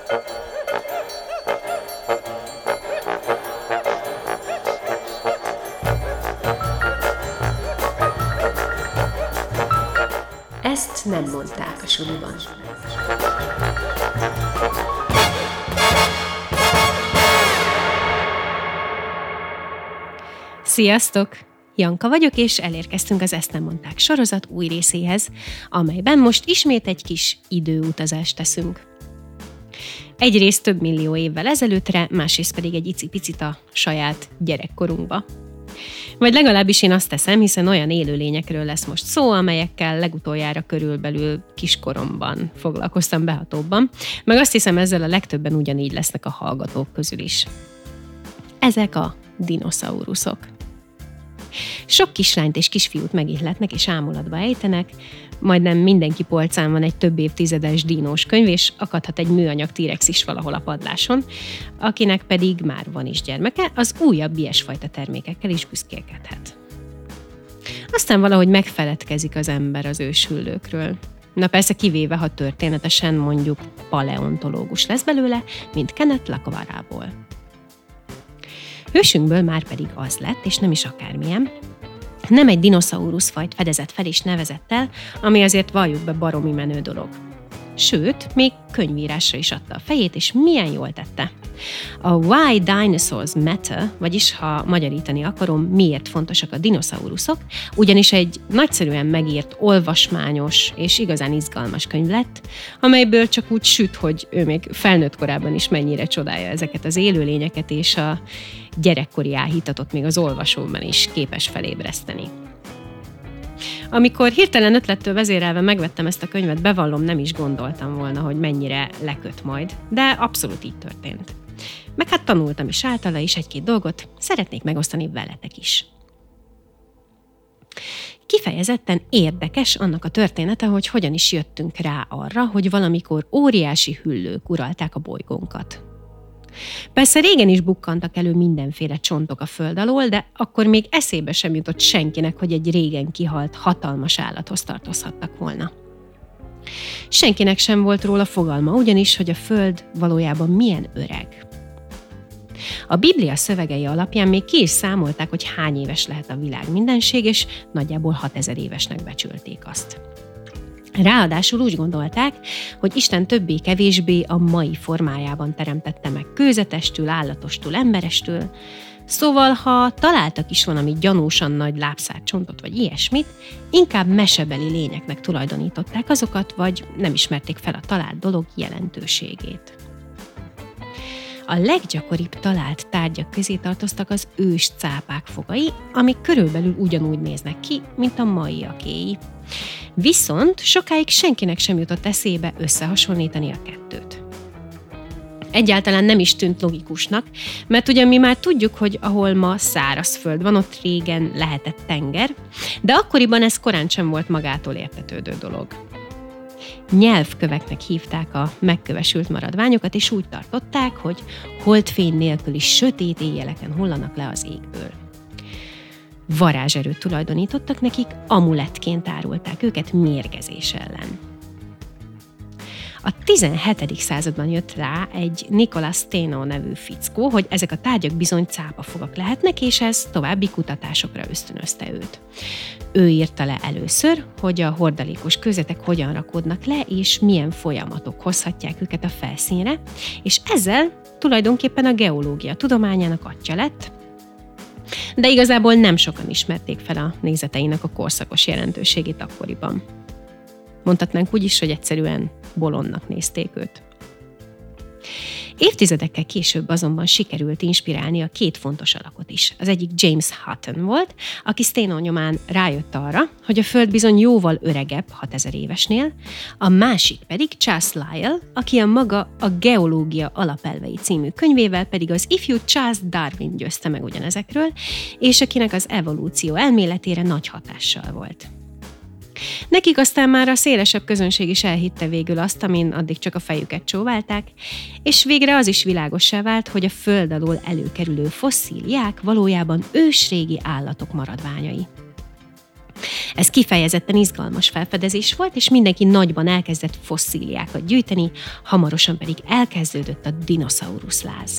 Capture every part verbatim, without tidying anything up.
Ezt nem mondták a suliban. Sziasztok! Janka vagyok, és elérkeztünk az Ezt nem mondták sorozat új részéhez, amelyben most ismét egy kis időutazást teszünk. Egyrészt több millió évvel ezelőttre, másrészt pedig egy icipicit a saját gyerekkorunkba. Vagy legalábbis én azt teszem, hiszen olyan élőlényekről lesz most szó, amelyekkel legutoljára körülbelül kiskoromban foglalkoztam behatóbban, meg azt hiszem ezzel a legtöbben ugyanígy lesznek a hallgatók közül is. Ezek a dinoszauruszok. Sok kislányt és kisfiút megihletnek és ámulatba ejtenek, majdnem mindenki polcán van egy több évtizedes dinós könyv, és akadhat egy műanyag T-rex is valahol a padláson, akinek pedig már van is gyermeke, az újabb ilyesfajta termékekkel is büszkélkedhet. Aztán valahogy megfeledkezik az ember az őshüllőkről. Na persze kivéve, ha történetesen mondjuk paleontológus lesz belőle, mint Kenneth Lacavara-ból. Hősünkből már pedig az lett, és nem is akármilyen, nem egy dinoszauruszfajt fedezett fel és nevezett el, ami azért valljuk be baromi menő dolog. Sőt, még könyvírásra is adta a fejét, és milyen jól tette. A Why Dinosaurs Matter, vagyis ha magyarítani akarom, miért fontosak a dinoszauruszok, ugyanis egy nagyszerűen megírt, olvasmányos és igazán izgalmas könyv lett, amelyből csak úgy süt, hogy ő még felnőtt korában is mennyire csodálja ezeket az élőlényeket, és a gyerekkori áhítatot még az olvasóban is képes felébreszteni. Amikor hirtelen ötlettől vezérelve megvettem ezt a könyvet, bevallom, nem is gondoltam volna, hogy mennyire leköt majd, de abszolút így történt. Meg hát tanultam is általa is egy-két dolgot, szeretnék megosztani veletek is. Kifejezetten érdekes annak a története, hogy hogyan is jöttünk rá arra, hogy valamikor óriási hüllők uralták a bolygónkat. Persze régen is bukkantak elő mindenféle csontok a föld alól, de akkor még eszébe sem jutott senkinek, hogy egy régen kihalt, hatalmas állathoz tartozhattak volna. Senkinek sem volt róla fogalma, ugyanis, hogy a föld valójában milyen öreg. A Biblia szövegei alapján még ki is számolták, hogy hány éves lehet a világ mindenség, és nagyjából hatezer évesnek becsülték azt. Ráadásul úgy gondolták, hogy Isten többé-kevésbé a mai formájában teremtette meg kőzetestől, állatostól, emberestől, szóval ha találtak is valami gyanúsan nagy lábszárt csontot vagy ilyesmit, inkább mesebeli lényeknek tulajdonították azokat, vagy nem ismerték fel a talált dolog jelentőségét. A leggyakoribb talált tárgyak közé tartoztak az ős cápák fogai, amik körülbelül ugyanúgy néznek ki, mint a maiakéi. Viszont sokáig senkinek sem jutott eszébe összehasonlítani a kettőt. Egyáltalán nem is tűnt logikusnak, mert ugye mi már tudjuk, hogy ahol ma szárazföld van, ott régen lehetett tenger, de akkoriban ez korán sem volt magától értetődő dolog. Nyelvköveknek hívták a megkövesült maradványokat, és úgy tartották, hogy holdfény nélküli sötét éjjeleken hullanak le az égből. Varázserőt tulajdonítottak nekik, amulettként árulták őket mérgezés ellen. A tizenhetedik században jött rá egy Nicholas Steno nevű fickó, hogy ezek a tárgyak bizony cápafogak lehetnek, és ez további kutatásokra ösztönözte őt. Ő írta le először, hogy a hordalékos kőzetek hogyan rakódnak le, és milyen folyamatok hozhatják őket a felszínre, és ezzel tulajdonképpen a geológia tudományának atya lett, de igazából nem sokan ismerték fel a nézeteinek a korszakos jelentőségét akkoriban. Mondhatnánk úgy is, hogy egyszerűen bolondnak nézték őt. Évtizedekkel később azonban sikerült inspirálni a két fontos alakot is. Az egyik James Hutton volt, aki Steno nyomán rájött arra, hogy a Föld bizony jóval öregebb, hatezer évesnél, a másik pedig Charles Lyell, aki a maga a Geológia alapelvei című könyvével pedig az ifjú Charles Darwin győzte meg ugyanezekről, és akinek az evolúció elméletére nagy hatással volt. Nekik aztán már a szélesebb közönség is elhitte végül azt, amin addig csak a fejüket csóválták, és végre az is világossá vált, hogy a föld alól előkerülő fosszíliák valójában ősrégi állatok maradványai. Ez kifejezetten izgalmas felfedezés volt, és mindenki nagyban elkezdett fosszíliákat gyűjteni, hamarosan pedig elkezdődött a dinoszauruszláz.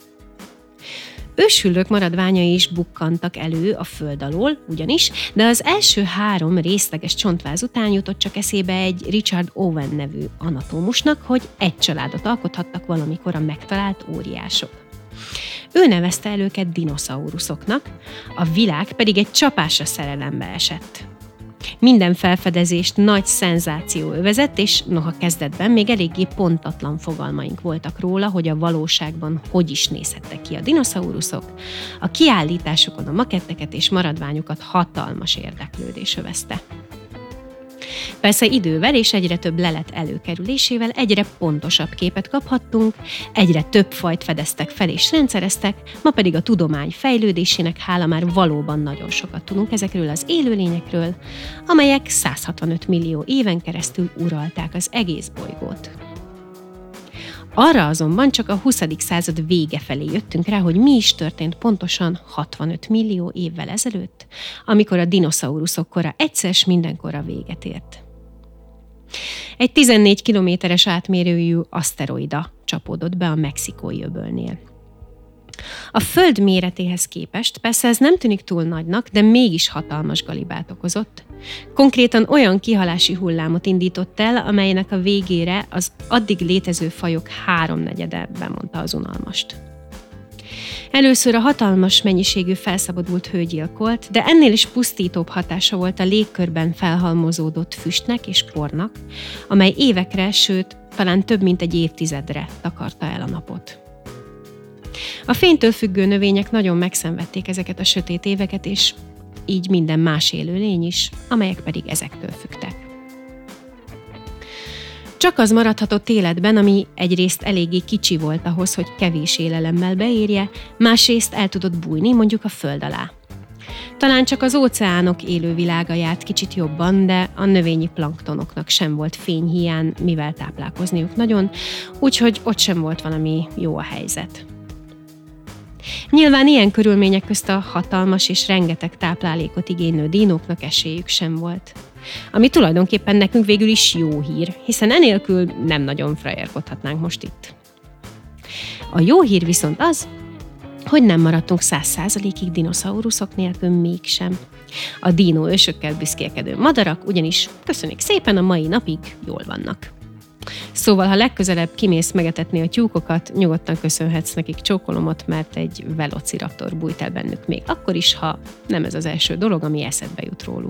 Őshüllők maradványai is bukkantak elő a föld alól, ugyanis, de az első három részleges csontváz után jutott csak eszébe egy Richard Owen nevű anatómusnak, hogy egy családot alkothattak valamikor a megtalált óriások. Ő nevezte el őket dinoszauruszoknak, a világ pedig egy csapásra szerelembe esett. Minden felfedezést nagy szenzáció övezett, és noha kezdetben még eléggé pontatlan fogalmaink voltak róla, hogy a valóságban hogy is nézhettek ki a dinoszauruszok, a kiállításokon a maketteket és maradványokat hatalmas érdeklődés övezte. Persze idővel és egyre több lelet előkerülésével egyre pontosabb képet kaphattunk, egyre több fajt fedeztek fel és rendszereztek, ma pedig a tudomány fejlődésének hála már valóban nagyon sokat tudunk ezekről az élőlényekről, amelyek száz hatvanöt millió éven keresztül uralták az egész bolygót. Arra azonban csak a huszadik század vége felé jöttünk rá, hogy mi is történt pontosan hatvanöt millió évvel ezelőtt, amikor a dinoszauruszok kora egyszer s mindenkorra véget ért. Egy tizennégy kilométeres átmérőjű aszteroida csapódott be a Mexikói öbölnél. A Föld méretéhez képest persze ez nem tűnik túl nagynak, de mégis hatalmas galibát okozott. Konkrétan olyan kihalási hullámot indított el, amelynek a végére az addig létező fajok háromnegyede bemondta az unalmast. Először a hatalmas mennyiségű felszabadult hő gyilkolt, de ennél is pusztítóbb hatása volt a légkörben felhalmozódott füstnek és pornak, amely évekre, sőt, talán több mint egy évtizedre takarta el a napot. A fénytől függő növények nagyon megszenvedték ezeket a sötét éveket, és így minden más élőlény is, amelyek pedig ezektől függtek. Csak az maradhatott életben, ami egyrészt eléggé kicsi volt ahhoz, hogy kevés élelemmel beérje, másrészt el tudott bújni mondjuk a föld alá. Talán csak az óceánok élővilága járt kicsit jobban, de a növényi planktonoknak sem volt fényhiány, mivel táplálkozniuk nagyon, úgyhogy ott sem volt valami jó a helyzet. Nyilván ilyen körülmények közt a hatalmas és rengeteg táplálékot igénylő dinóknak esélyük sem volt. Ami tulajdonképpen nekünk végül is jó hír, hiszen enélkül nem nagyon frajerkodhatnánk most itt. A jó hír viszont az, hogy nem maradtunk száz százalékig dinoszauruszok nélkül mégsem. A dino ősökkel büszkélkedő madarak ugyanis, köszönjük szépen, a mai napig jól vannak. Szóval, ha legközelebb kimész megetetni a tyúkokat, nyugodtan köszönhetsz nekik csókolomot, mert egy velociraptor bújt el bennük még akkor is, ha nem ez az első dolog, ami eszedbe jut róluk.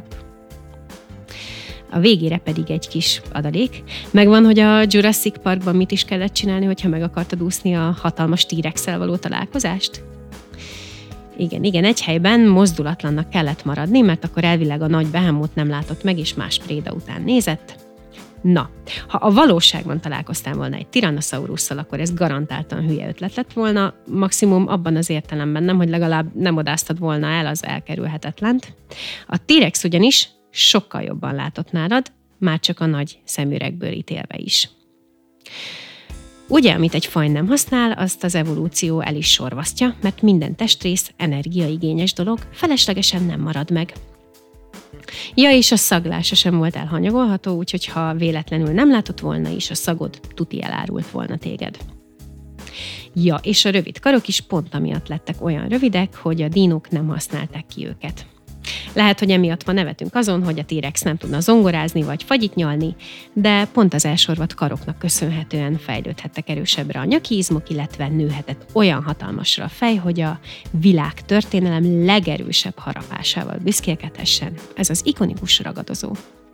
A végére pedig egy kis adalék. Megvan, hogy a Jurassic Parkban mit is kellett csinálni, hogyha meg akartad úszni a hatalmas T-rexszel való találkozást? Igen, igen, egy helyben mozdulatlannak kellett maradni, mert akkor elvileg a nagy behemoth nem látott meg, és más préda után nézett. Na, ha a valóságban találkoztál volna egy Tyrannosaurusszal, akkor ez garantáltan hülye ötlet lett volna, maximum abban az értelemben nem, hogy legalább nem odáztad volna el az elkerülhetetlent. A T-rex ugyanis sokkal jobban látott nálad, már csak a nagy szemüvegből ítélve is. Ugye, amit egy faj nem használ, azt az evolúció el is sorvasztja, mert minden testrész energiaigényes dolog, feleslegesen nem marad meg. Ja, és a szaglása sem volt elhanyagolható, úgyhogy ha véletlenül nem látott volna is, a szagod tuti elárult volna téged. Ja, és a rövid karok is pont amiatt lettek olyan rövidek, hogy a dinók nem használták ki őket. Lehet, hogy emiatt ma nevetünk azon, hogy a T-rex nem tudna zongorázni vagy fagyit nyalni, de pont az elsorvadt karoknak köszönhetően fejlődhettek erősebbre a nyaki izmok, illetve nőhetett olyan hatalmasra a fej, hogy a világ történelem legerősebb harapásával büszkélkedhessen. Ez az ikonikus ragadozó.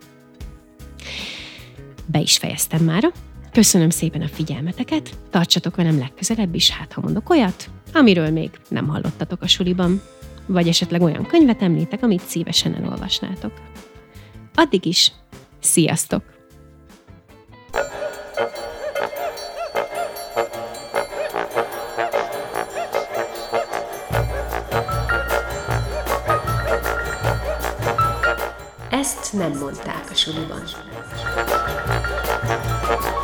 Be is fejeztem mára. Köszönöm szépen a figyelmeteket, tartsatok velem legközelebb is, hát ha mondok olyat, amiről még nem hallottatok a suliban. Vagy esetleg olyan könyvet említek, amit szívesen elolvasnátok. Addig is, sziasztok! Ezt nem mondták a suliban.